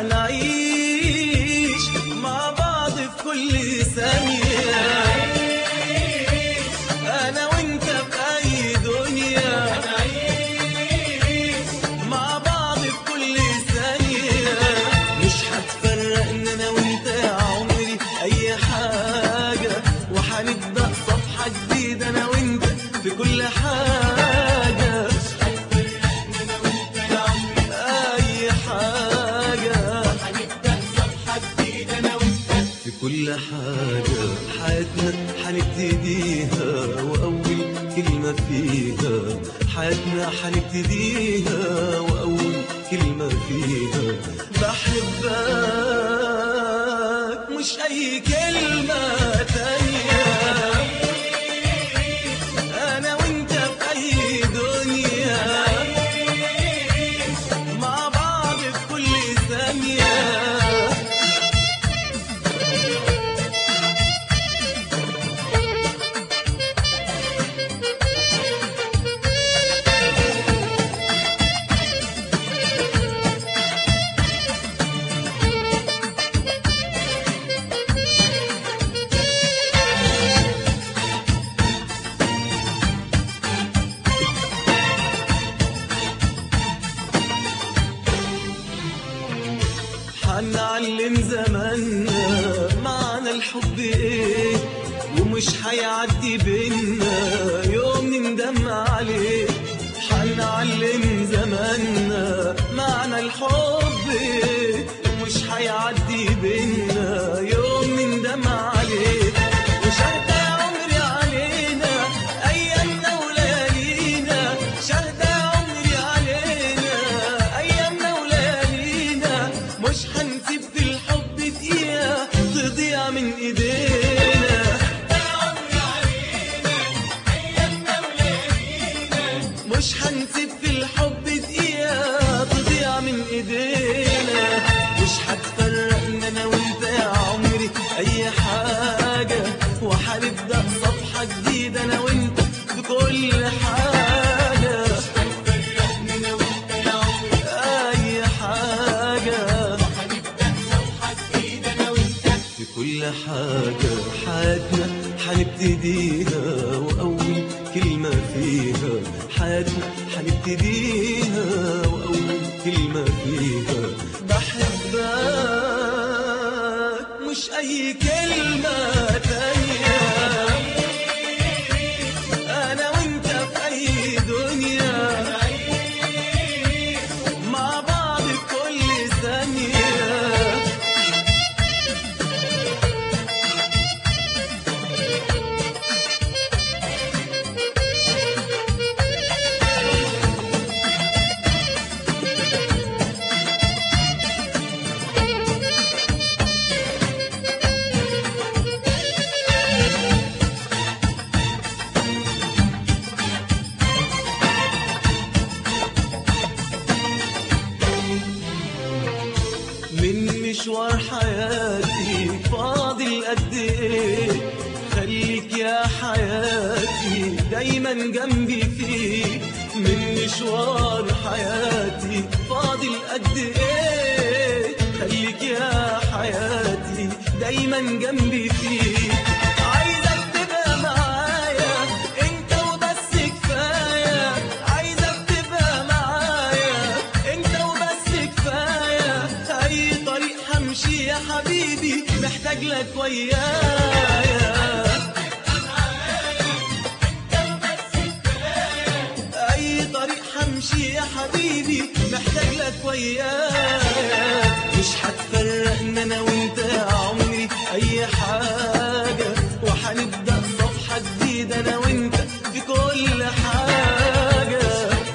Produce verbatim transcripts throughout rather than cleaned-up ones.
حنعيش مع بعض في كل ثانية، أنا وأنت في أي دنيا هنعيش مع بعض في كل ثانية، مش هتفرقنا أنا وأنت يا عمري أي حاجة، وهنبدأ صفحة جديدة أنا وأنت في كل حاجة، مش هتفرقنا أنا وأنت يا عمري أي حاجة، وهنبدأ صفحة جديدة أنا وأنت في كل حاجة. حياتنا هنبتديها وأول كلمة فيها، حياتنا هنبتديها وأول كلمة فيها بحبك مش أي كلمة تانية، أنا وأنت في أي دنيا مع بعض في كل ثانية. هنعلم زماننا معنى الحب ايه، ومش هيعدي بينا يوم نندم عليه. هنعلم زماننا معنى الحب ايه، ومش هيعدي بينا يوم نندم عليه. وشهد يا عمري علينا ايامنا وليالينا، شهد يا عمري علينا ايامنا وليالينا، مش هنسيب في الحب دقيقة تضيع من ايدينا. مش هنسيب في الحب دقيقة تضيع من ايدينا، مش هتفرقنا انا وانت يا عمري اي حاجة، وهنبدأ صفحة جديدة انا وانت في كل حاجة، مش هتفرقنا انا وانت يا عمري اي حاجة، وهنبدأ صفحة جديدة انا وانت في كل حاجة. حياتنا هنبتديها وأول كلمة فيها، حياتنا هنبتديها وأول كلمة فيها بحبك مش أي كلمة تانية، أنا وأنت في أي دنيا مع بعض في كل ثانية. من مشوار حياتي فاضل قد ايه، خليك يا حياتي دايما جنبي فيك. من مشوار حياتي فاضل قد ايه، خليك يا حياتي دايما جنبي فيك. عايزك تبقى معايا انت وبس كفاية، عايزك تبقى معايا انت وبس كفاية، اي طريق همشي يا حبيبي محتاج لك ويايا. اي طريق همشي يا حبيبي محتاج لك ويايا، مش هتفرقنا انا وانت يا عمري اي حاجة، وهنبدأ صفحة جديدة انا وانت في كل حاجة،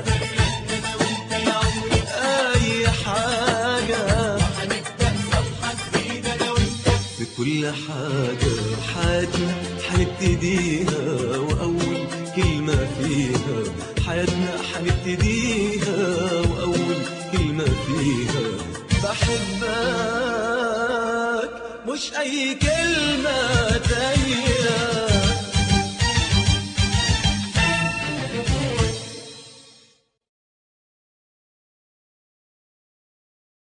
اي حاجة، وهنبدأ صفحة جديدة انا وانت في كل حاجة. حياتنا هنبتديها وأول كلمة فيها، حياتنا هنبتديها وأول كلمة فيها بحبك مش أي كلمة تانية.